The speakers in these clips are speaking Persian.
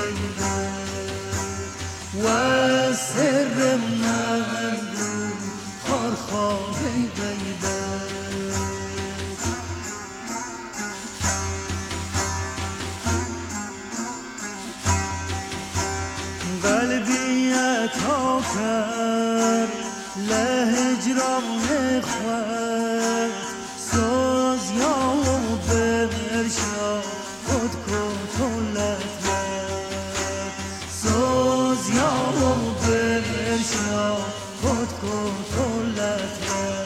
و سر من خارخانه غیبت قلبی عطا کرد لهجران خود ساز یا برشا خود کتولت ساز یا برشا خود کتولت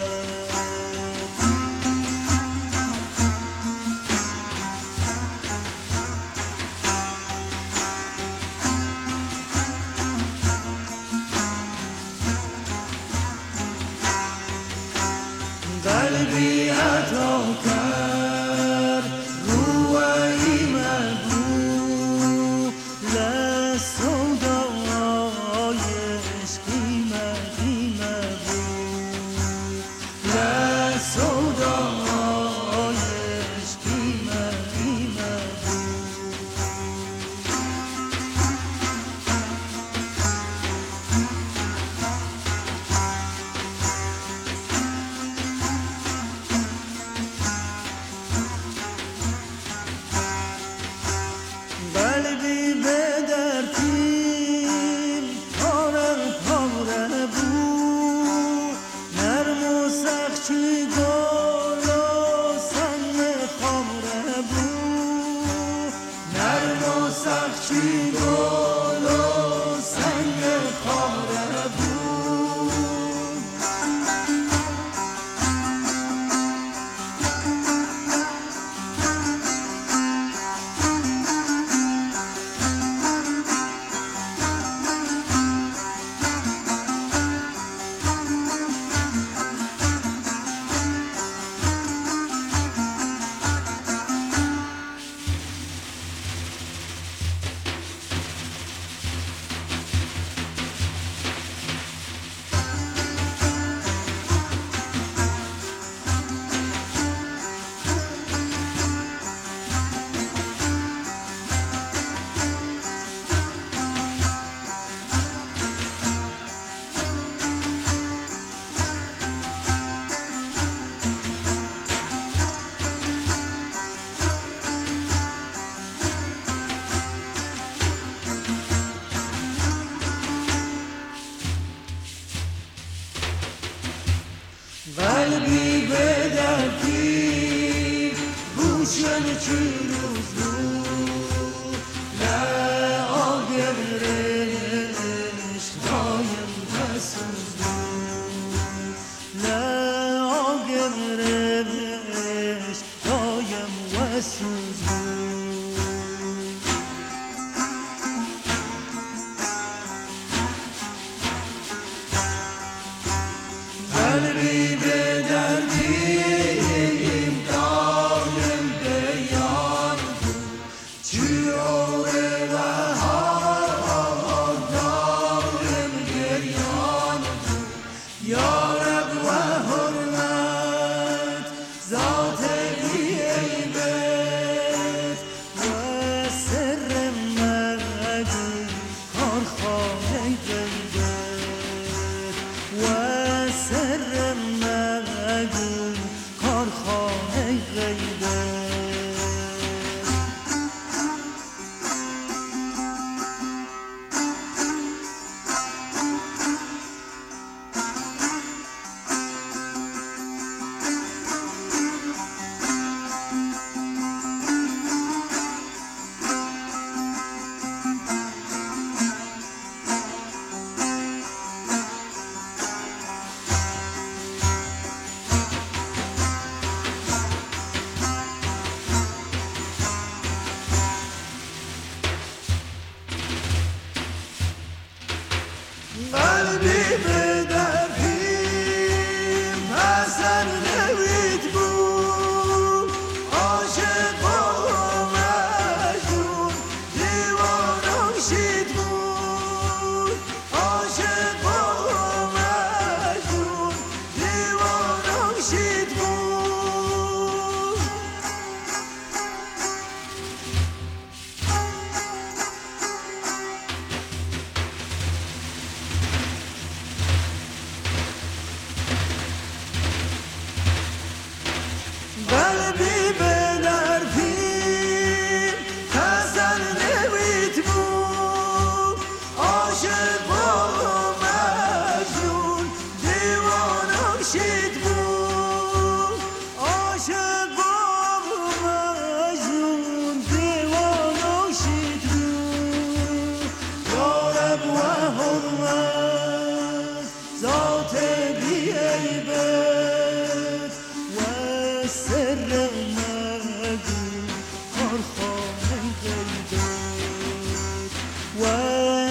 قلبی عطا کرد روی مگو لسودای عشقی مگو لسودای عشقی مگو قلبی به درتیم پاره پاره بود نرم و سخچی گل و سنگ خاره بود نرم و سخچی گل و سنگ خاره بود قلبی به دردی روشن چی روز بود نه آگم رشت دایم بسوز بود نه آگم رشت دایم بسوز بود قلبی به دردیم دایم بیان بود چیوره و ها دایم گریان بود یارب و حرمت ذات بیعیبت و سر مگو کارخانه غیبت و سر مگو کارخانه غیبت قلبی به دردیم پسر نوید بود عاشق و مجنون دیوانم شید بود عاشق و مجنون دیوانم شید بود.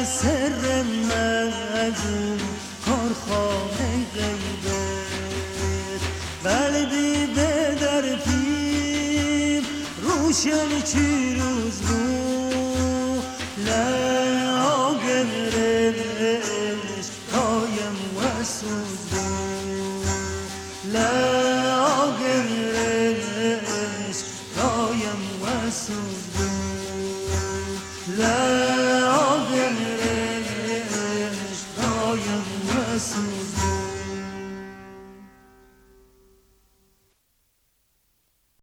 سر مجون کارخانه غیبت قلبی به در پیر روشن چی روز رو لعاقم رش دایم و سوز رو لعاقم رش دایم و سوز رو لعاقم